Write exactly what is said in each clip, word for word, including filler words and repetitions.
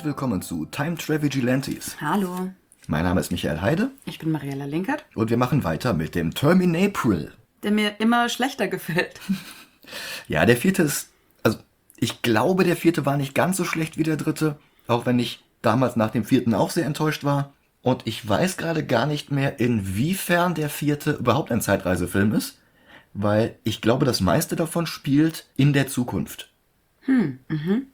und willkommen zu Time Travel Vigilantes. Hallo. Mein Name ist Michael Heide. Ich bin Mariella Linkert. Und wir machen weiter mit dem Terminapril. Der mir immer schlechter gefällt. Ja, der vierte ist... Also, ich glaube, der vierte war nicht ganz so schlecht wie der dritte. Auch wenn ich damals nach dem vierten auch sehr enttäuscht war. Und ich weiß gerade gar nicht mehr, inwiefern der vierte überhaupt ein Zeitreisefilm ist. Weil ich glaube, das meiste davon spielt in der Zukunft. Hm, mhm.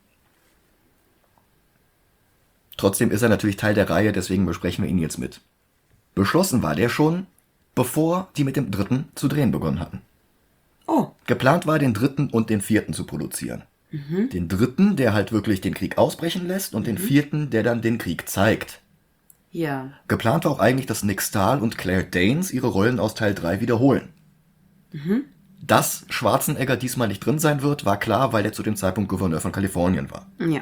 Trotzdem ist er natürlich Teil der Reihe, deswegen besprechen wir ihn jetzt mit. Beschlossen war der schon, bevor die mit dem dritten zu drehen begonnen hatten. Oh. Geplant war, den dritten und den vierten zu produzieren. Mhm. Den dritten, der halt wirklich den Krieg ausbrechen lässt, und mhm. den vierten, der dann den Krieg zeigt. Ja. Geplant war auch eigentlich, dass Nick Stahl und Claire Danes ihre Rollen aus Teil drei wiederholen. Mhm. Dass Schwarzenegger diesmal nicht drin sein wird, war klar, weil er zu dem Zeitpunkt Gouverneur von Kalifornien war. Ja.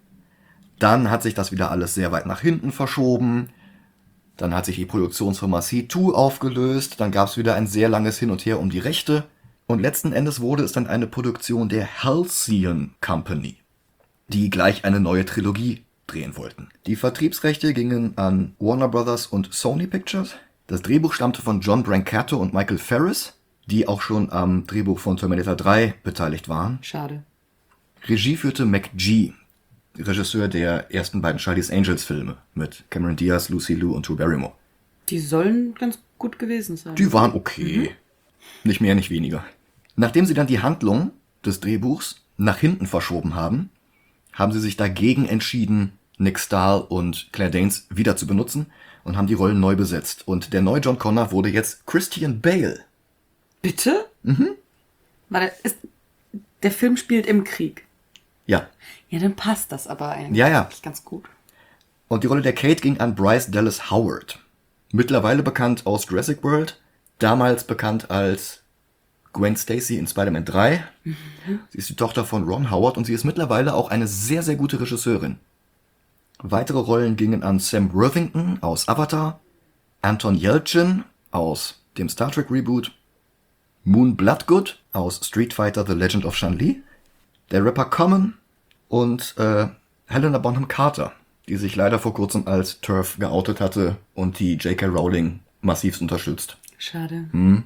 Dann hat sich das wieder alles sehr weit nach hinten verschoben. Dann hat sich die Produktionsfirma C zwei aufgelöst. Dann gab es wieder ein sehr langes Hin und Her um die Rechte. Und letzten Endes wurde es dann eine Produktion der Halcyon Company, die gleich eine neue Trilogie drehen wollten. Die Vertriebsrechte gingen an Warner Brothers und Sony Pictures. Das Drehbuch stammte von John Brancato und Michael Ferris, die auch schon am Drehbuch von Terminator drei beteiligt waren. Schade. Regie führte McG, Regisseur der ersten beiden Charlie's Angels Filme mit Cameron Diaz, Lucy Liu und Drew Barrymore. Die sollen ganz gut gewesen sein. Die waren okay. Mhm. Nicht mehr, nicht weniger. Nachdem sie dann die Handlung des Drehbuchs nach hinten verschoben haben, haben sie sich dagegen entschieden, Nick Stahl und Claire Danes wieder zu benutzen und haben die Rollen neu besetzt. Und der neue John Connor wurde jetzt Christian Bale. Bitte? Mhm. Warte, ist, der Film spielt im Krieg. Ja. Ja, dann passt das aber eigentlich ja, ja. ganz gut. Und die Rolle der Kate ging an Bryce Dallas Howard. Mittlerweile bekannt aus Jurassic World, damals bekannt als Gwen Stacy in Spider-Man drei. Mhm. Sie ist die Tochter von Ron Howard und sie ist mittlerweile auch eine sehr, sehr gute Regisseurin. Weitere Rollen gingen an Sam Worthington aus Avatar, Anton Yelchin aus dem Star Trek Reboot, Moon Bloodgood aus Street Fighter The Legend of Chun-Li, der Rapper Common und äh, Helena Bonham Carter, die sich leider vor kurzem als TERF geoutet hatte und die J K Rowling massivst unterstützt. Schade. Hm.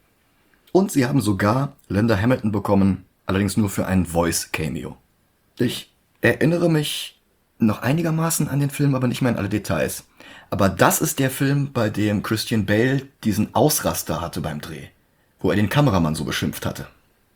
Und sie haben sogar Linda Hamilton bekommen, allerdings nur für ein Voice-Cameo. Ich erinnere mich noch einigermaßen an den Film, aber nicht mehr an alle Details. Aber das ist der Film, bei dem Christian Bale diesen Ausraster hatte beim Dreh, wo er den Kameramann so beschimpft hatte.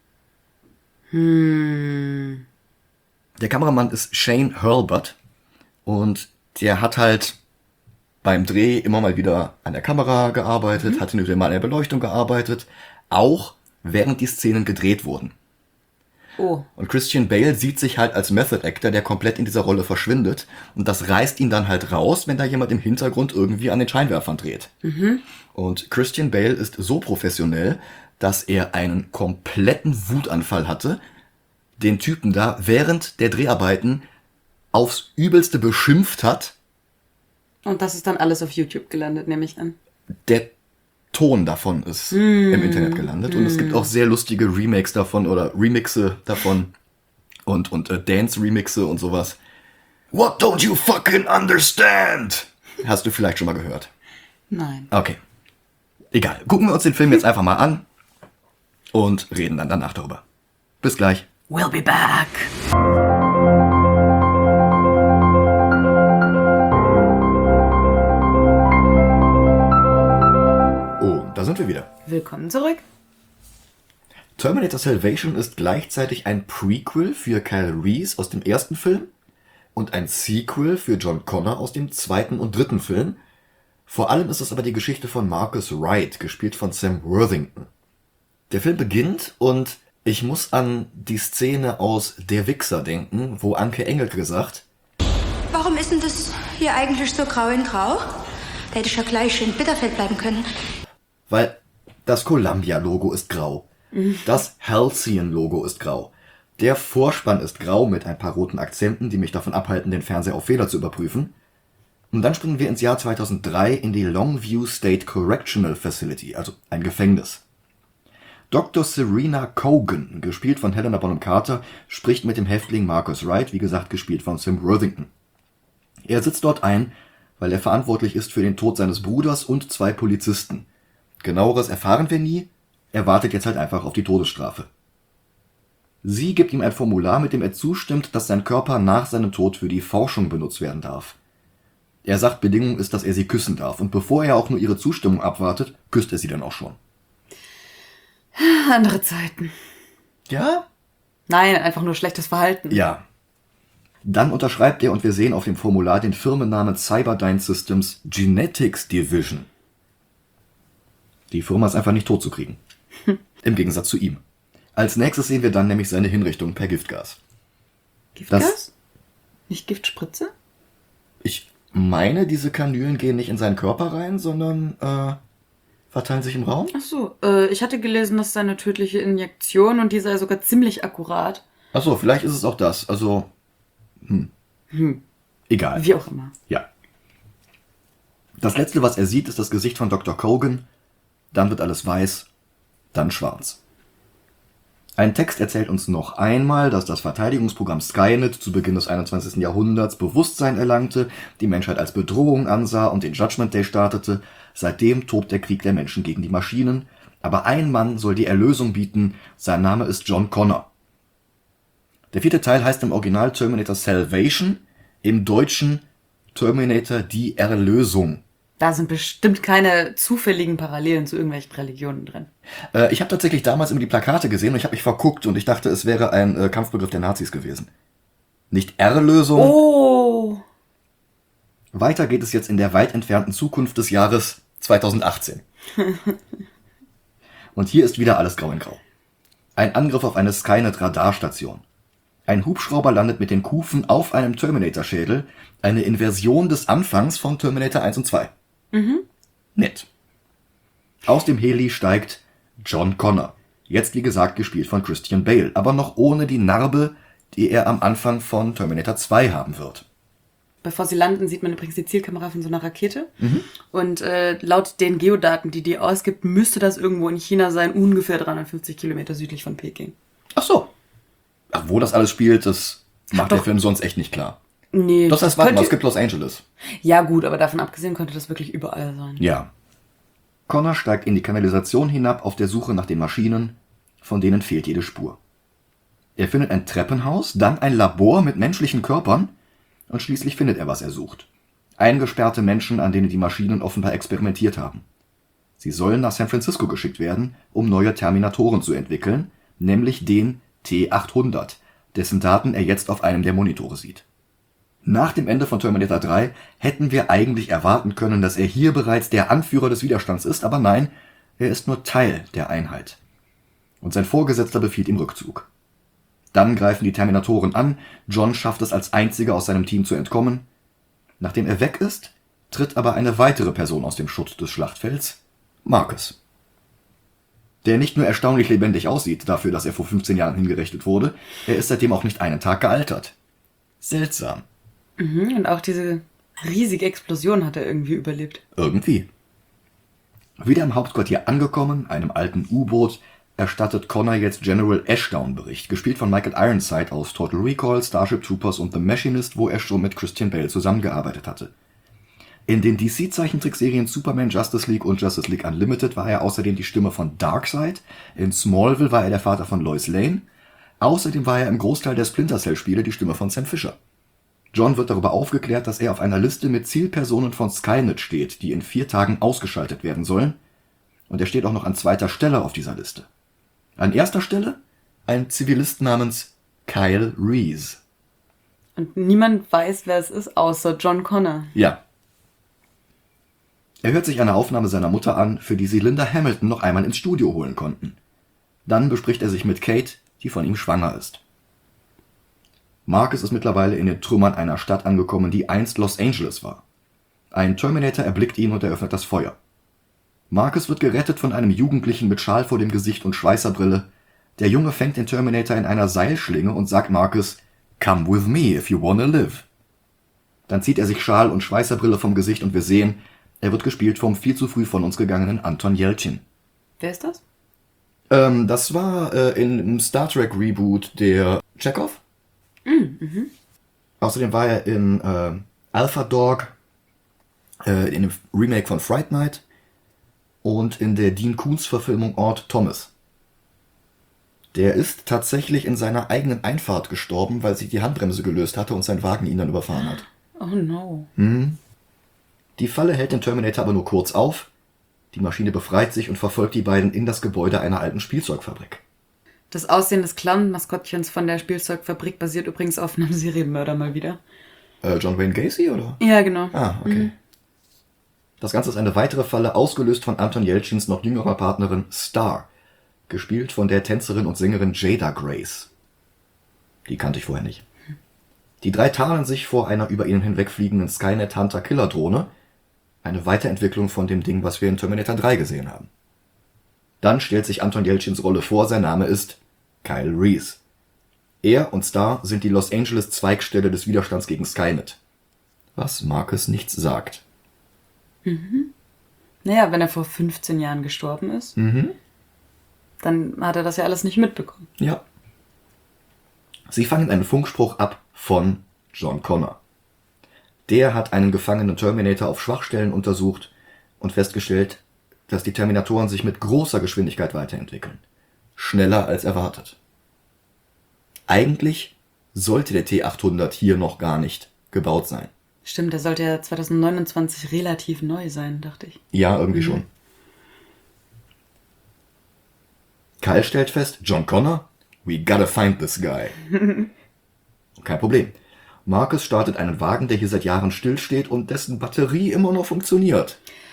Hm. Der Kameramann ist Shane Hurlbut und der hat halt beim Dreh immer mal wieder an der Kamera gearbeitet, mhm. hat hin und wieder mal an der Beleuchtung gearbeitet, auch während die Szenen gedreht wurden. Oh. Und Christian Bale sieht sich halt als Method Actor, der komplett in dieser Rolle verschwindet, und das reißt ihn dann halt raus, wenn da jemand im Hintergrund irgendwie an den Scheinwerfern dreht. Mhm. Und Christian Bale ist so professionell, dass er einen kompletten Wutanfall hatte, den Typen da während der Dreharbeiten aufs Übelste beschimpft hat. Und das ist dann alles auf YouTube gelandet, nehme ich an. Der Ton davon ist mm. im Internet gelandet. Mm. Und es gibt auch sehr lustige Remakes davon oder Remixe davon und, und äh, Dance-Remixe und sowas. What don't you fucking understand? Hast du vielleicht schon mal gehört? Nein. Okay. Egal. Gucken wir uns den Film jetzt einfach mal an und reden dann danach darüber. Bis gleich. We'll be back. Oh, da sind wir wieder. Willkommen zurück. Terminator Salvation ist gleichzeitig ein Prequel für Kyle Reese aus dem ersten Film und ein Sequel für John Connor aus dem zweiten und dritten Film. Vor allem ist es aber die Geschichte von Marcus Wright, gespielt von Sam Worthington. Der Film beginnt und ich muss an die Szene aus Der Wichser denken, wo Anke Engelke sagt: Warum ist denn das hier eigentlich so grau in grau? Da hätte ich ja gleich in Bitterfeld bleiben können. Weil das Columbia-Logo ist grau. Das Halcyon-Logo ist grau. Der Vorspann ist grau mit ein paar roten Akzenten, die mich davon abhalten, den Fernseher auf Fehler zu überprüfen. Und dann springen wir ins Jahr zweitausenddrei in die Longview State Correctional Facility, also ein Gefängnis. Doktor Serena Cogan, gespielt von Helena Bonham Carter, spricht mit dem Häftling Marcus Wright, wie gesagt, gespielt von Sam Worthington. Er sitzt dort ein, weil er verantwortlich ist für den Tod seines Bruders und zwei Polizisten. Genaueres erfahren wir nie, er wartet jetzt halt einfach auf die Todesstrafe. Sie gibt ihm ein Formular, mit dem er zustimmt, dass sein Körper nach seinem Tod für die Forschung benutzt werden darf. Er sagt, Bedingung ist, dass er sie küssen darf, und bevor er auch nur ihre Zustimmung abwartet, küsst er sie dann auch schon. Andere Zeiten. Ja? Nein, einfach nur schlechtes Verhalten. Ja. Dann unterschreibt er und wir sehen auf dem Formular den Firmennamen Cyberdyne Systems Genetics Division. Die Firma ist einfach nicht tot zu kriegen. Im Gegensatz zu ihm. Als nächstes sehen wir dann nämlich seine Hinrichtung per Giftgas. Giftgas? Das- Nicht Giftspritze? Ich meine, diese Kanülen gehen nicht in seinen Körper rein, sondern äh, verteilen sich im Raum. Ach so, äh, ich hatte gelesen, das sei eine tödliche Injektion und die sei sogar ziemlich akkurat. Achso, vielleicht ist es auch das. Also, hm. Hm. Egal. Wie auch immer. Ja. Das letzte, was er sieht, ist das Gesicht von Doktor Kogan. Dann wird alles weiß, dann schwarz. Ein Text erzählt uns noch einmal, dass das Verteidigungsprogramm Skynet zu Beginn des einundzwanzigsten Jahrhunderts Bewusstsein erlangte, die Menschheit als Bedrohung ansah und den Judgment Day startete. Seitdem tobt der Krieg der Menschen gegen die Maschinen. Aber ein Mann soll die Erlösung bieten. Sein Name ist John Connor. Der vierte Teil heißt im Original Terminator Salvation, im Deutschen Terminator die Erlösung. Da sind bestimmt keine zufälligen Parallelen zu irgendwelchen Religionen drin. Äh, ich habe tatsächlich damals immer die Plakate gesehen und ich habe mich verguckt und ich dachte, es wäre ein äh, Kampfbegriff der Nazis gewesen. Nicht Erlösung. Oh! Weiter geht es jetzt in der weit entfernten Zukunft des Jahres zweitausendachtzehn. Und hier ist wieder alles grau in grau. Ein Angriff auf eine Skynet-Radarstation. Ein Hubschrauber landet mit den Kufen auf einem Terminator-Schädel. Eine Inversion des Anfangs von Terminator eins und zwei. Mhm. Nett. Aus dem Heli steigt John Connor. Jetzt, wie gesagt, gespielt von Christian Bale, aber noch ohne die Narbe, die er am Anfang von Terminator zwei haben wird. Bevor sie landen, sieht man übrigens die Zielkamera von so einer Rakete. Mhm. Und äh, laut den Geodaten, die die ausgibt, müsste das irgendwo in China sein, ungefähr dreihundertfünfzig Kilometer südlich von Peking. Ach so. Ach, wo das alles spielt, das macht Doch. der Film sonst echt nicht klar. Nee. Das heißt, warte mal, könnte- es gibt Los Angeles. Ja gut, aber davon abgesehen könnte das wirklich überall sein. Ja. Connor steigt in die Kanalisation hinab auf der Suche nach den Maschinen, von denen fehlt jede Spur. Er findet ein Treppenhaus, dann ein Labor mit menschlichen Körpern und schließlich findet er, was er sucht. Eingesperrte Menschen, an denen die Maschinen offenbar experimentiert haben. Sie sollen nach San Francisco geschickt werden, um neue Terminatoren zu entwickeln, nämlich den T achthundert, dessen Daten er jetzt auf einem der Monitore sieht. Nach dem Ende von Terminator drei hätten wir eigentlich erwarten können, dass er hier bereits der Anführer des Widerstands ist, aber nein, er ist nur Teil der Einheit. Und sein Vorgesetzter befiehlt ihm Rückzug. Dann greifen die Terminatoren an, John schafft es als einziger aus seinem Team zu entkommen. Nachdem er weg ist, tritt aber eine weitere Person aus dem Schutt des Schlachtfelds, Marcus. Der nicht nur erstaunlich lebendig aussieht, dafür, dass er vor fünfzehn Jahren hingerichtet wurde, er ist seitdem auch nicht einen Tag gealtert. Seltsam. Mhm, und auch diese riesige Explosion hat er irgendwie überlebt. Irgendwie. Wieder im Hauptquartier angekommen, einem alten U-Boot, erstattet Connor jetzt General Ashdown Bericht, gespielt von Michael Ironside aus Total Recall, Starship Troopers und The Machinist, wo er schon mit Christian Bale zusammengearbeitet hatte. In den D C-Zeichentrickserien Superman, Justice League und Justice League Unlimited war er außerdem die Stimme von Darkseid, in Smallville war er der Vater von Lois Lane, außerdem war er im Großteil der Splinter Cell-Spiele die Stimme von Sam Fisher. John wird darüber aufgeklärt, dass er auf einer Liste mit Zielpersonen von Skynet steht, die in vier Tagen ausgeschaltet werden sollen, und er steht auch noch an zweiter Stelle auf dieser Liste. An erster Stelle ein Zivilist namens Kyle Reese. Und niemand weiß, wer es ist, außer John Connor. Ja. Er hört sich eine Aufnahme seiner Mutter an, für die sie Linda Hamilton noch einmal ins Studio holen konnten. Dann bespricht er sich mit Kate, die von ihm schwanger ist. Marcus ist mittlerweile in den Trümmern einer Stadt angekommen, die einst Los Angeles war. Ein Terminator erblickt ihn und eröffnet das Feuer. Marcus wird gerettet von einem Jugendlichen mit Schal vor dem Gesicht und Schweißerbrille. Der Junge fängt den Terminator in einer Seilschlinge und sagt Marcus, "Come with me if you wanna live." Dann zieht er sich Schal und Schweißerbrille vom Gesicht und wir sehen, er wird gespielt vom viel zu früh von uns gegangenen Anton Yelchin. Wer ist das? Ähm, das war äh, in, im Star Trek Reboot der Chekhov. Mm, mhm. Außerdem war er in äh, Alpha Dog, äh, in dem Remake von Fright Night und in der Dean Koontz-Verfilmung Ord Thomas. Der ist tatsächlich in seiner eigenen Einfahrt gestorben, weil sich die Handbremse gelöst hatte und sein Wagen ihn dann überfahren hat. Oh no. Hm. Die Falle hält den Terminator aber nur kurz auf. Die Maschine befreit sich und verfolgt die beiden in das Gebäude einer alten Spielzeugfabrik. Das Aussehen des Clown-Maskottchens von der Spielzeugfabrik basiert übrigens auf einem Serienmörder mal wieder. Äh, John Wayne Gacy, oder? Ja, genau. Ah, okay. Mhm. Das Ganze ist eine weitere Falle, ausgelöst von Anton Yelchins noch jüngerer Partnerin Star, gespielt von der Tänzerin und Sängerin Jada Grace. Die kannte ich vorher nicht. Die drei tarnen sich vor einer über ihnen hinwegfliegenden Skynet Hunter Killer Drohne, eine Weiterentwicklung von dem Ding, was wir in Terminator drei gesehen haben. Dann stellt sich Anton Yelchins Rolle vor, sein Name ist Kyle Reese. Er und Star sind die Los Angeles Zweigstelle des Widerstands gegen Skynet. Was Marcus nichts sagt. Mhm. Naja, wenn er vor fünfzehn Jahren gestorben ist, Mhm. dann hat er das ja alles nicht mitbekommen. Ja. Sie fangen einen Funkspruch ab von John Connor. Der hat einen gefangenen Terminator auf Schwachstellen untersucht und festgestellt, dass die Terminatoren sich mit großer Geschwindigkeit weiterentwickeln. Schneller als erwartet. Eigentlich sollte der T achthundert hier noch gar nicht gebaut sein. Stimmt, der sollte ja zwanzig neunundzwanzig relativ neu sein, dachte ich. Ja, irgendwie Mhm. schon. Kyle stellt fest, John Connor, we gotta find this guy. Kein Problem. Marcus startet einen Wagen, der hier seit Jahren stillsteht und dessen Batterie immer noch funktioniert.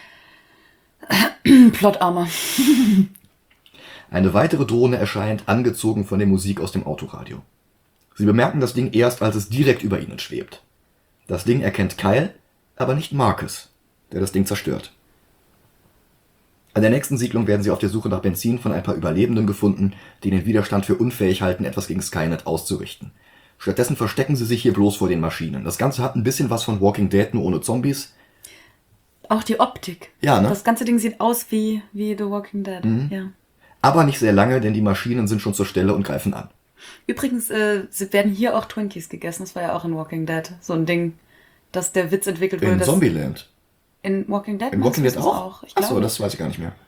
Plotarmer. Eine weitere Drohne erscheint, angezogen von der Musik aus dem Autoradio. Sie bemerken das Ding erst, als es direkt über ihnen schwebt. Das Ding erkennt Kyle, aber nicht Marcus, der das Ding zerstört. An der nächsten Siedlung werden sie auf der Suche nach Benzin von ein paar Überlebenden gefunden, die den Widerstand für unfähig halten, etwas gegen Skynet auszurichten. Stattdessen verstecken sie sich hier bloß vor den Maschinen. Das Ganze hat ein bisschen was von Walking Dead, nur ohne Zombies. Auch die Optik. Ja, ne? Das ganze Ding sieht aus wie, wie The Walking Dead. Mhm. Ja. Aber nicht sehr lange, denn die Maschinen sind schon zur Stelle und greifen an. Übrigens äh, sie werden hier auch Twinkies gegessen. Das war ja auch in Walking Dead so ein Ding, dass der Witz entwickelt wurde. In dass Zombieland. In Walking Dead? In Walking meinst Dead du das auch? Ich Achso, glaube. das weiß ich gar nicht mehr.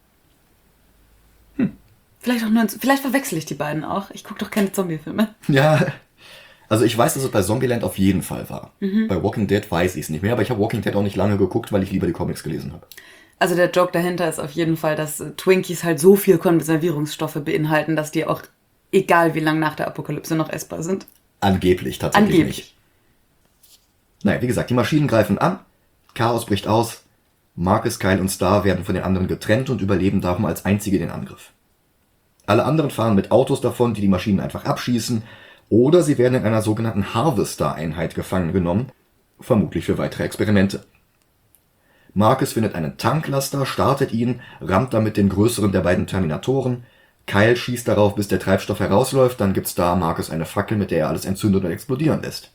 Vielleicht auch nur in, vielleicht verwechsel ich die beiden auch. Ich gucke doch keine Zombie-Filme. Ja, also ich weiß, dass es bei Zombieland auf jeden Fall war. Mhm. Bei Walking Dead weiß ich es nicht mehr, aber ich habe Walking Dead auch nicht lange geguckt, weil ich lieber die Comics gelesen habe. Also der Joke dahinter ist auf jeden Fall, dass äh, Twinkies halt so viel Konservierungsstoffe beinhalten, dass die auch, egal wie lang nach der Apokalypse, noch essbar sind. Angeblich, tatsächlich Angeblich. nicht. Naja, wie gesagt, die Maschinen greifen an, Chaos bricht aus, Marcus, Kyle und Star werden von den anderen getrennt und überleben darum als einzige den Angriff. Alle anderen fahren mit Autos davon, die die Maschinen einfach abschießen, oder sie werden in einer sogenannten Harvester-Einheit gefangen genommen, vermutlich für weitere Experimente. Marcus findet einen Tanklaster, startet ihn, rammt damit den größeren der beiden Terminatoren. Kyle schießt darauf, bis der Treibstoff herausläuft, dann gibt's da Marcus eine Fackel, mit der er alles entzündet und explodieren lässt.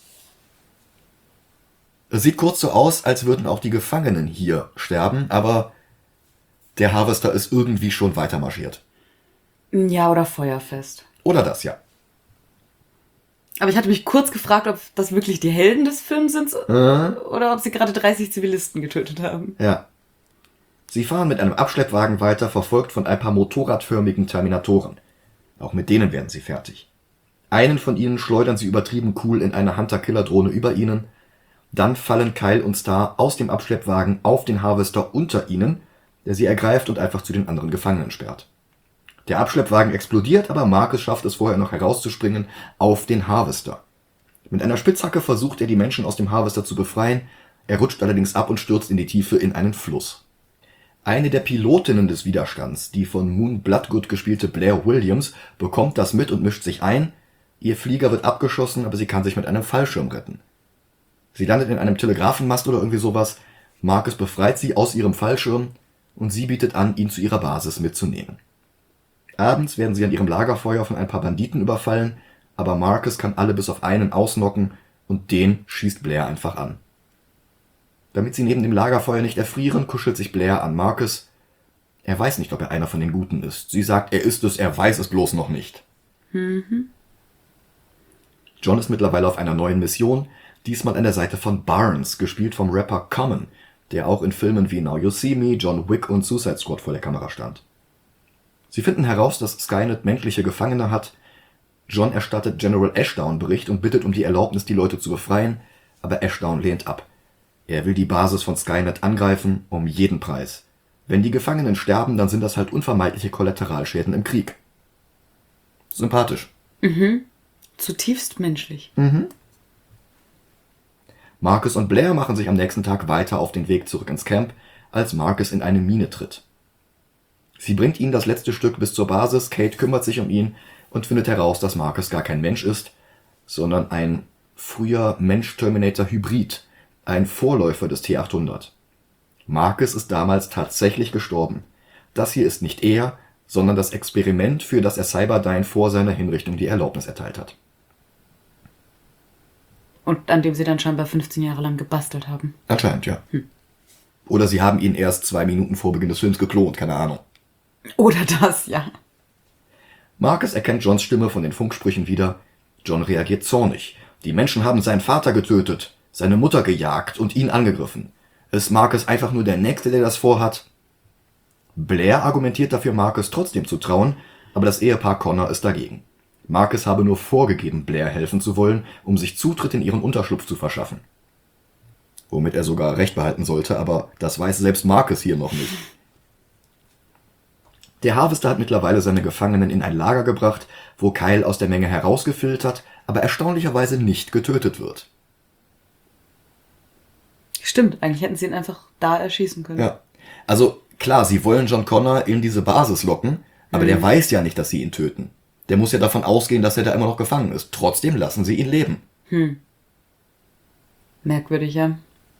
Es sieht kurz so aus, als würden auch die Gefangenen hier sterben, aber der Harvester ist irgendwie schon weiter marschiert. Ja, oder feuerfest. Oder das, ja. Aber ich hatte mich kurz gefragt, ob das wirklich die Helden des Films sind Äh? oder ob sie gerade dreißig Zivilisten getötet haben. Ja. Sie fahren mit einem Abschleppwagen weiter, verfolgt von ein paar motorradförmigen Terminatoren. Auch mit denen werden sie fertig. Einen von ihnen schleudern sie übertrieben cool in eine Hunter-Killer-Drohne über ihnen. Dann fallen Kyle und Star aus dem Abschleppwagen auf den Harvester unter ihnen, der sie ergreift und einfach zu den anderen Gefangenen sperrt. Der Abschleppwagen explodiert, aber Marcus schafft es vorher noch herauszuspringen auf den Harvester. Mit einer Spitzhacke versucht er, die Menschen aus dem Harvester zu befreien. Er rutscht allerdings ab und stürzt in die Tiefe in einen Fluss. Eine der Pilotinnen des Widerstands, die von Moon Bloodgood gespielte Blair Williams, bekommt das mit und mischt sich ein. Ihr Flieger wird abgeschossen, aber sie kann sich mit einem Fallschirm retten. Sie landet in einem Telegrafenmast oder irgendwie sowas. Marcus befreit sie aus ihrem Fallschirm und sie bietet an, ihn zu ihrer Basis mitzunehmen. Abends werden sie an ihrem Lagerfeuer von ein paar Banditen überfallen, aber Marcus kann alle bis auf einen ausnocken und den schießt Blair einfach an. Damit sie neben dem Lagerfeuer nicht erfrieren, kuschelt sich Blair an Marcus. Er weiß nicht, ob er einer von den Guten ist. Sie sagt, er ist es, er weiß es bloß noch nicht. Mhm. John ist mittlerweile auf einer neuen Mission, diesmal an der Seite von Barnes, gespielt vom Rapper Common, der auch in Filmen wie Now You See Me, John Wick und Suicide Squad vor der Kamera stand. Sie finden heraus, dass Skynet menschliche Gefangene hat. John erstattet General Ashdown Bericht und bittet um die Erlaubnis, die Leute zu befreien, aber Ashdown lehnt ab. Er will die Basis von Skynet angreifen, um jeden Preis. Wenn die Gefangenen sterben, dann sind das halt unvermeidliche Kollateralschäden im Krieg. Sympathisch. Mhm. Zutiefst menschlich. Mhm. Marcus und Blair machen sich am nächsten Tag weiter auf den Weg zurück ins Camp, als Marcus in eine Mine tritt. Sie bringt ihn das letzte Stück bis zur Basis, Kate kümmert sich um ihn und findet heraus, dass Marcus gar kein Mensch ist, sondern ein früher Mensch-Terminator-Hybrid, ein Vorläufer des T achthundert. Marcus ist damals tatsächlich gestorben. Das hier ist nicht er, sondern das Experiment, für das er Cyberdyne vor seiner Hinrichtung die Erlaubnis erteilt hat. Und an dem sie dann scheinbar fünfzehn Jahre lang gebastelt haben. Anscheinend, ja. Hm. Oder sie haben ihn erst zwei Minuten vor Beginn des Films geklont, keine Ahnung. Oder das, ja. Marcus erkennt Johns Stimme von den Funksprüchen wieder. John reagiert zornig. Die Menschen haben seinen Vater getötet, seine Mutter gejagt und ihn angegriffen. Ist Marcus einfach nur der Nächste, der das vorhat? Blair argumentiert dafür, Marcus trotzdem zu trauen, aber das Ehepaar Connor ist dagegen. Marcus habe nur vorgegeben, Blair helfen zu wollen, um sich Zutritt in ihren Unterschlupf zu verschaffen. Womit er sogar recht behalten sollte, aber das weiß selbst Marcus hier noch nicht. Der Harvester hat mittlerweile seine Gefangenen in ein Lager gebracht, wo Kyle aus der Menge herausgefiltert, aber erstaunlicherweise nicht getötet wird. Stimmt, eigentlich hätten sie ihn einfach da erschießen können. Ja, also klar, sie wollen John Connor in diese Basis locken, aber mhm. der weiß ja nicht, dass sie ihn töten. Der muss ja davon ausgehen, dass er da immer noch gefangen ist. Trotzdem lassen sie ihn leben. Hm. Merkwürdig, ja.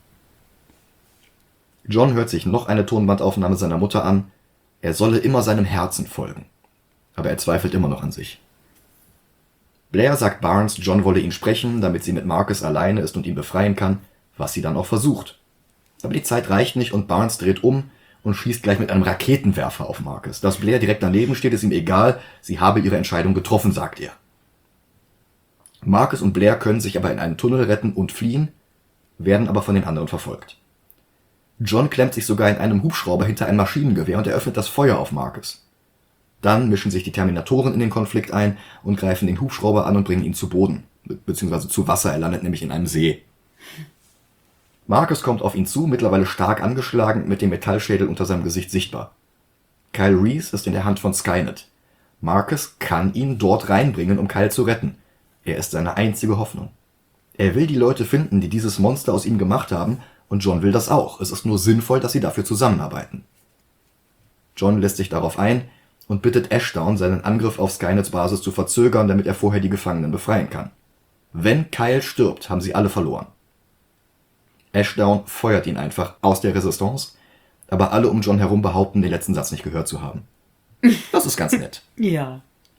John hört sich noch eine Tonbandaufnahme seiner Mutter an. Er solle immer seinem Herzen folgen. Aber er zweifelt immer noch an sich. Blair sagt Barnes, John wolle ihn sprechen, damit sie mit Marcus alleine ist und ihn befreien kann, was sie dann auch versucht. Aber die Zeit reicht nicht und Barnes dreht um und schießt gleich mit einem Raketenwerfer auf Marcus. Dass Blair direkt daneben steht, ist ihm egal. Sie habe ihre Entscheidung getroffen, sagt er. Marcus und Blair können sich aber in einen Tunnel retten und fliehen, werden aber von den anderen verfolgt. John klemmt sich sogar in einem Hubschrauber hinter ein Maschinengewehr und eröffnet das Feuer auf Marcus. Dann mischen sich die Terminatoren in den Konflikt ein und greifen den Hubschrauber an und bringen ihn zu Boden, be- beziehungsweise zu Wasser. Er landet nämlich in einem See. Marcus kommt auf ihn zu, mittlerweile stark angeschlagen, mit dem Metallschädel unter seinem Gesicht sichtbar. Kyle Reese ist in der Hand von Skynet. Marcus kann ihn dort reinbringen, um Kyle zu retten. Er ist seine einzige Hoffnung. Er will die Leute finden, die dieses Monster aus ihm gemacht haben, und John will das auch. Es ist nur sinnvoll, dass sie dafür zusammenarbeiten. John lässt sich darauf ein und bittet Ashdown, seinen Angriff auf Skynets Basis zu verzögern, damit er vorher die Gefangenen befreien kann. Wenn Kyle stirbt, haben sie alle verloren. Ashdown feuert ihn einfach aus der Resistance, aber alle um John herum behaupten, den letzten Satz nicht gehört zu haben. Das ist ganz nett. Ja.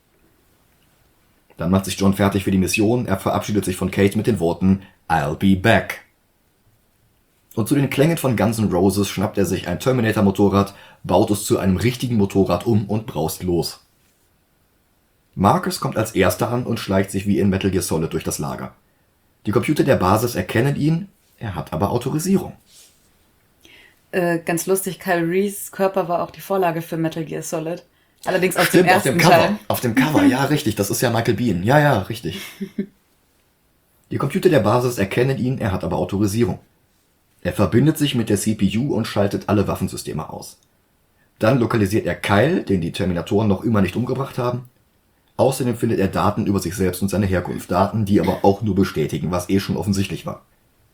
Dann macht sich John fertig für die Mission. Er verabschiedet sich von Kate mit den Worten I'll be back. Und zu den Klängen von Guns N' Roses schnappt er sich ein Terminator-Motorrad, baut es zu einem richtigen Motorrad um und braust los. Marcus kommt als Erster an und schleicht sich wie in Metal Gear Solid durch das Lager. Die Computer der Basis erkennen ihn, er hat aber Autorisierung. Äh, ganz lustig, Kyle Reese' Körper war auch die Vorlage für Metal Gear Solid. Allerdings aus Stimmt, dem ersten auf dem Cover. Teil. Auf dem Cover, ja, richtig. Das ist ja Michael Biehn. Ja, ja, richtig. Die Computer der Basis erkennen ihn, er hat aber Autorisierung. Er verbindet sich mit der C P U und schaltet alle Waffensysteme aus. Dann lokalisiert er Kyle, den die Terminatoren noch immer nicht umgebracht haben. Außerdem findet er Daten über sich selbst und seine Herkunft. Daten, die aber auch nur bestätigen, was eh schon offensichtlich war.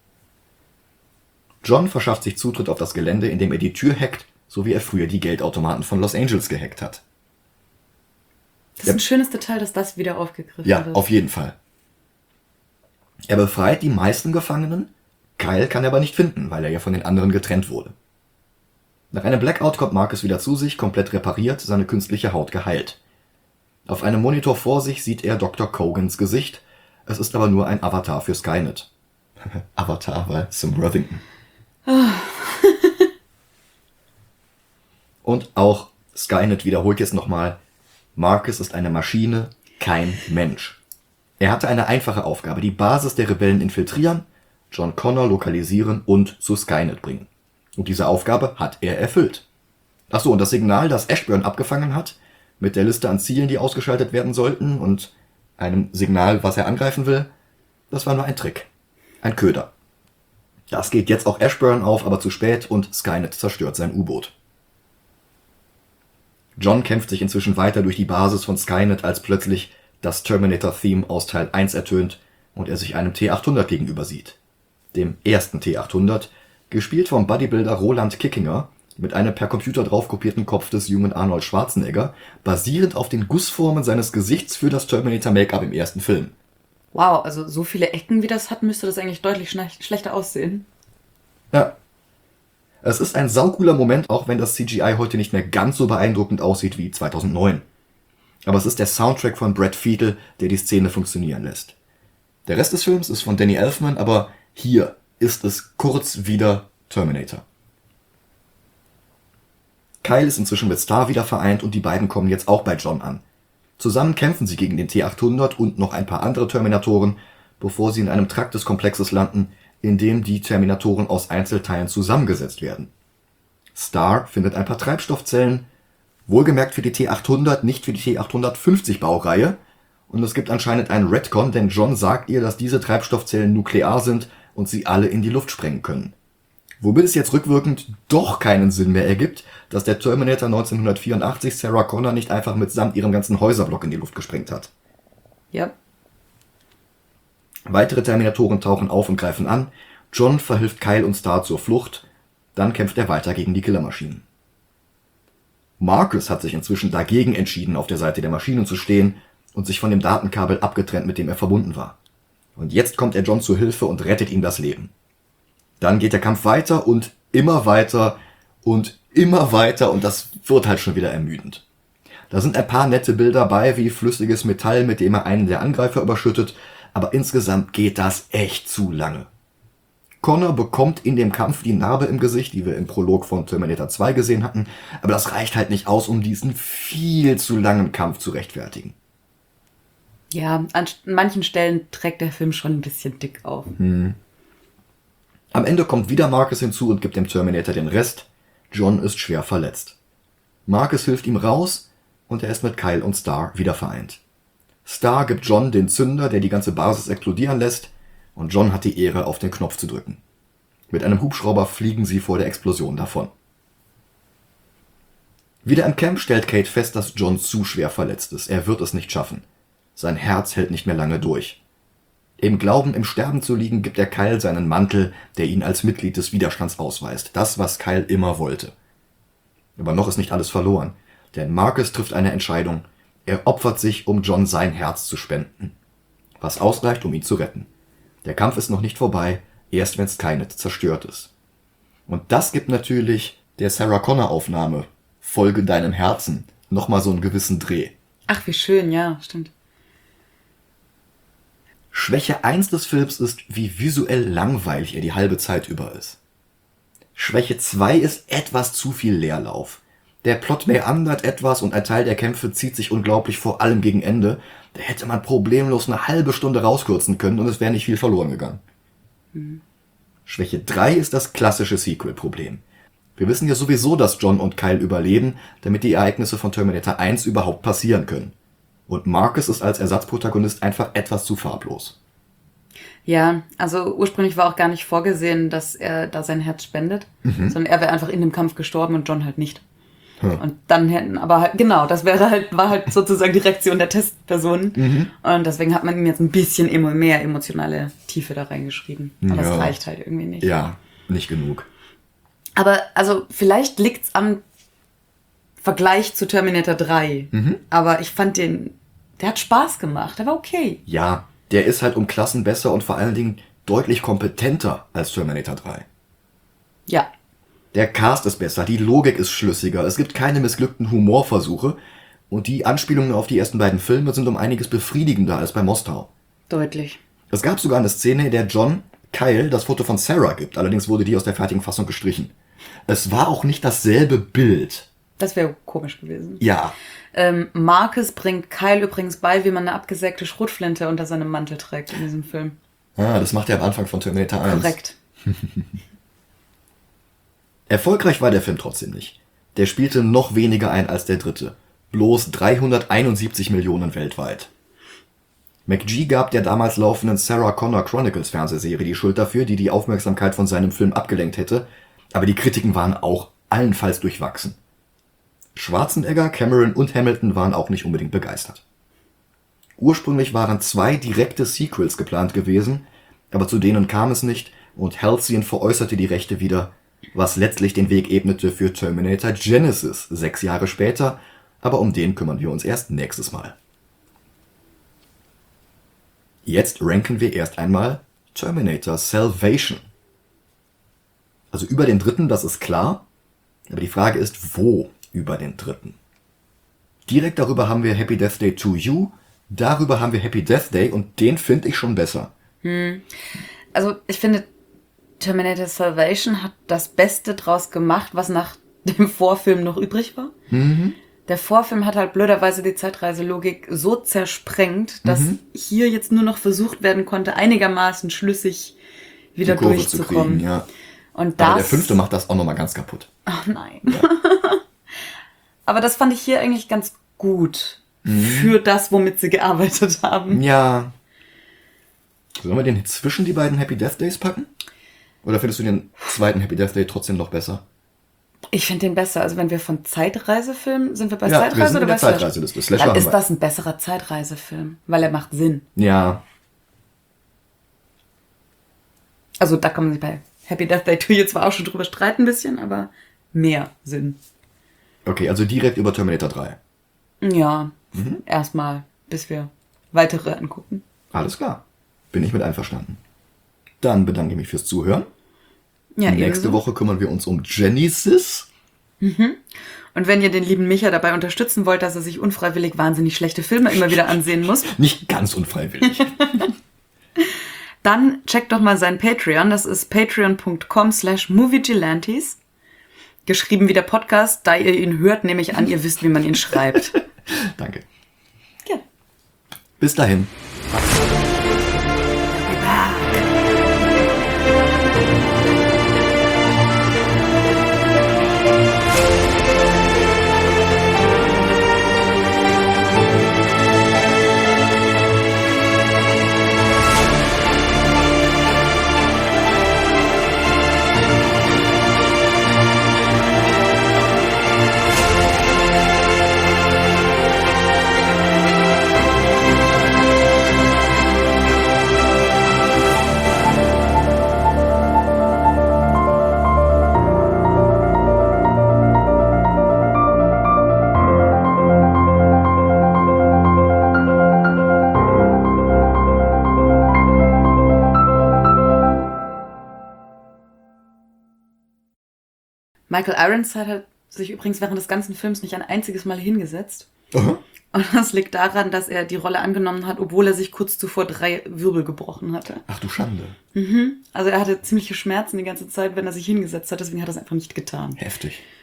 John verschafft sich Zutritt auf das Gelände, indem er die Tür hackt, so wie er früher die Geldautomaten von Los Angeles gehackt hat. Das ist ein schönes Detail, dass das wieder aufgegriffen Ja, wird. auf jeden Fall. Er befreit die meisten Gefangenen, Kyle kann er aber nicht finden, weil er ja von den anderen getrennt wurde. Nach einem Blackout kommt Marcus wieder zu sich, komplett repariert, seine künstliche Haut geheilt. Auf einem Monitor vor sich sieht er Doktor Cogans Gesicht, es ist aber nur ein Avatar für Skynet. Avatar, weil Sam Worthington. Und auch Skynet wiederholt jetzt nochmal, Marcus ist eine Maschine, kein Mensch. Er hatte eine einfache Aufgabe, die Basis der Rebellen infiltrieren, John Connor lokalisieren und zu Skynet bringen. Und diese Aufgabe hat er erfüllt. Achso, und das Signal, das Ashburn abgefangen hat, mit der Liste an Zielen, die ausgeschaltet werden sollten und einem Signal, was er angreifen will, das war nur ein Trick. Ein Köder. Das geht jetzt auch Ashburn auf, aber zu spät und Skynet zerstört sein U-Boot. John kämpft sich inzwischen weiter durch die Basis von Skynet, als plötzlich das Terminator-Theme aus Teil eins ertönt und er sich einem T achthundert gegenüber sieht. Dem ersten T achthundert, gespielt vom Bodybuilder Roland Kickinger, mit einem per Computer draufkopierten Kopf des jungen Arnold Schwarzenegger, basierend auf den Gussformen seines Gesichts für das Terminator-Make-up im ersten Film. Wow, also so viele Ecken wie das hat, müsste das eigentlich deutlich schle- schlechter aussehen. Ja. Es ist ein saucooler Moment, auch wenn das C G I heute nicht mehr ganz so beeindruckend aussieht wie zweitausendneun. Aber es ist der Soundtrack von Brad Fiedel, der die Szene funktionieren lässt. Der Rest des Films ist von Danny Elfman, aber hier ist es kurz wieder Terminator. Kyle ist inzwischen mit Star wieder vereint und die beiden kommen jetzt auch bei John an. Zusammen kämpfen sie gegen den T achthundert und noch ein paar andere Terminatoren, bevor sie in einem Trakt des Komplexes landen, in dem die Terminatoren aus Einzelteilen zusammengesetzt werden. Star findet ein paar Treibstoffzellen, wohlgemerkt für die T achthundert, nicht für die T achthundertfünfzig Baureihe, und es gibt anscheinend einen Retcon, denn John sagt ihr, dass diese Treibstoffzellen nuklear sind und sie alle in die Luft sprengen können. Womit es jetzt rückwirkend doch keinen Sinn mehr ergibt, dass der Terminator neunzehnhundertvierundachtzig Sarah Connor nicht einfach mitsamt ihrem ganzen Häuserblock in die Luft gesprengt hat. Ja. Weitere Terminatoren tauchen auf und greifen an. John verhilft Kyle und Star zur Flucht. Dann kämpft er weiter gegen die Killermaschinen. Marcus hat sich inzwischen dagegen entschieden, auf der Seite der Maschinen zu stehen und sich von dem Datenkabel abgetrennt, mit dem er verbunden war. Und jetzt kommt er John zur Hilfe und rettet ihm das Leben. Dann geht der Kampf weiter und immer weiter und immer weiter und das wird halt schon wieder ermüdend. Da sind ein paar nette Bilder bei, wie flüssiges Metall, mit dem er einen der Angreifer überschüttet, aber insgesamt geht das echt zu lange. Connor bekommt in dem Kampf die Narbe im Gesicht, die wir im Prolog von Terminator zwei gesehen hatten, aber das reicht halt nicht aus, um diesen viel zu langen Kampf zu rechtfertigen. Ja, an manchen Stellen trägt der Film schon ein bisschen dick auf. Hm. Am Ende kommt wieder Marcus hinzu und gibt dem Terminator den Rest. John ist schwer verletzt. Marcus hilft ihm raus und er ist mit Kyle und Star wieder vereint. Star gibt John den Zünder, der die ganze Basis explodieren lässt, und John hat die Ehre, auf den Knopf zu drücken. Mit einem Hubschrauber fliegen sie vor der Explosion davon. Wieder im Camp stellt Kate fest, dass John zu schwer verletzt ist. Er wird es nicht schaffen. Sein Herz hält nicht mehr lange durch. Im Glauben, im Sterben zu liegen, gibt er Kyle seinen Mantel, der ihn als Mitglied des Widerstands ausweist. Das, was Kyle immer wollte. Aber noch ist nicht alles verloren, denn Marcus trifft eine Entscheidung. Er opfert sich, um John sein Herz zu spenden. Was ausreicht, um ihn zu retten. Der Kampf ist noch nicht vorbei, erst wenn Skynet zerstört ist. Und das gibt natürlich der Sarah Connor Aufnahme, Folge deinem Herzen, nochmal so einen gewissen Dreh. Ach, wie schön, ja, stimmt. Schwäche eins des Films ist, wie visuell langweilig er die halbe Zeit über ist. Schwäche zwei ist etwas zu viel Leerlauf. Der Plot meandert etwas und ein Teil der Kämpfe zieht sich unglaublich, vor allem gegen Ende. Da hätte man problemlos eine halbe Stunde rauskürzen können und es wäre nicht viel verloren gegangen. Mhm. Schwäche drei ist das klassische Sequel-Problem. Wir wissen ja sowieso, dass John und Kyle überleben, damit die Ereignisse von Terminator eins überhaupt passieren können. Und Marcus ist als Ersatzprotagonist einfach etwas zu farblos. Ja, also ursprünglich war auch gar nicht vorgesehen, dass er da sein Herz spendet, mhm. sondern er wäre einfach in dem Kampf gestorben und John halt nicht. Hm. Und dann hätten, aber halt, genau, das wäre halt, war halt sozusagen die Reaktion der Testpersonen. Mhm. Und deswegen hat man ihm jetzt ein bisschen immer mehr emotionale Tiefe da reingeschrieben. Aber es ja. reicht halt irgendwie nicht. Ja, nicht genug. Aber, also, vielleicht liegt's am Vergleich zu Terminator drei. Mhm. Aber ich fand den, der hat Spaß gemacht, der war okay. Ja, der ist halt um Klassen besser und vor allen Dingen deutlich kompetenter als Terminator drei. Ja. Der Cast ist besser, die Logik ist schlüssiger, es gibt keine missglückten Humorversuche und die Anspielungen auf die ersten beiden Filme sind um einiges befriedigender als bei Mostau. Deutlich. Es gab sogar eine Szene, in der John Kyle das Foto von Sarah gibt, allerdings wurde die aus der fertigen Fassung gestrichen. Es war auch nicht dasselbe Bild, Das wäre komisch gewesen. Ja. Ähm, Marcus bringt Kyle übrigens bei, wie man eine abgesägte Schrotflinte unter seinem Mantel trägt in diesem Film. Ah, das macht er am Anfang von Terminator eins. Korrekt. Erfolgreich war der Film trotzdem nicht. Der spielte noch weniger ein als der dritte. Bloß dreihunderteinundsiebzig Millionen weltweit. McG gab der damals laufenden Sarah Connor Chronicles Fernsehserie die Schuld dafür, die die Aufmerksamkeit von seinem Film abgelenkt hätte, aber die Kritiken waren auch allenfalls durchwachsen. Schwarzenegger, Cameron und Hamilton waren auch nicht unbedingt begeistert. Ursprünglich waren zwei direkte Sequels geplant gewesen, aber zu denen kam es nicht und Halcyon veräußerte die Rechte wieder, was letztlich den Weg ebnete für Terminator Genesis sechs Jahre später, aber um den kümmern wir uns erst nächstes Mal. Jetzt ranken wir erst einmal Terminator Salvation. Also über den dritten, das ist klar, aber die Frage ist, wo über den dritten? Direkt darüber haben wir Happy Death Day to You, darüber haben wir Happy Death Day und den finde ich schon besser. Hm. Also ich finde, Terminator Salvation hat das Beste draus gemacht, was nach dem Vorfilm noch übrig war. Mhm. Der Vorfilm hat halt blöderweise die Zeitreiselogik so zersprengt, dass Mhm. hier jetzt nur noch versucht werden konnte, einigermaßen schlüssig wieder Die Kurve durchzukommen. zu kriegen, ja. Und das, Aber der fünfte macht das auch nochmal ganz kaputt. Ach nein. Aber das fand ich hier eigentlich ganz gut. Mhm. Für das, womit sie gearbeitet haben. Ja. Sollen wir den zwischen die beiden Happy Death Days packen? Oder findest du den zweiten Happy Death Day trotzdem noch besser? Ich finde den besser. Also wenn wir von Zeitreisefilm, sind wir bei Ja, wir Zeitreise sind oder in der bei Slash? Zeitreiseliste. Slasher Dann haben ist wir. das ein besserer Zeitreisefilm, weil er macht Sinn. Ja. Also da kann man sich bei Happy Death Day to You zwar auch schon drüber streiten ein bisschen, aber mehr Sinn. Okay, also direkt über Terminator drei. Ja, Mhm. erstmal, bis wir weitere angucken. Alles klar. Bin ich mit einverstanden. Dann bedanke ich mich fürs Zuhören. Ja, Nächste ebenso. Woche kümmern wir uns um Genesis. Und wenn ihr den lieben Micha dabei unterstützen wollt, dass er sich unfreiwillig wahnsinnig schlechte Filme immer wieder ansehen muss, Nicht ganz unfreiwillig. dann checkt doch mal sein Patreon. Das ist patreon.com slash moviegelantes. Geschrieben wie der Podcast. Da ihr ihn hört, nehme ich an, ihr wisst, wie man ihn schreibt. Danke. Ja. Bis dahin. Michael Ironside hat sich übrigens während des ganzen Films nicht ein einziges Mal hingesetzt. Aha. Und das liegt daran, dass er die Rolle angenommen hat, obwohl er sich kurz zuvor drei Wirbel gebrochen hatte. Ach du Schande. Also er hatte ziemliche Schmerzen die ganze Zeit, wenn er sich hingesetzt hat, deswegen hat er es einfach nicht getan. Heftig.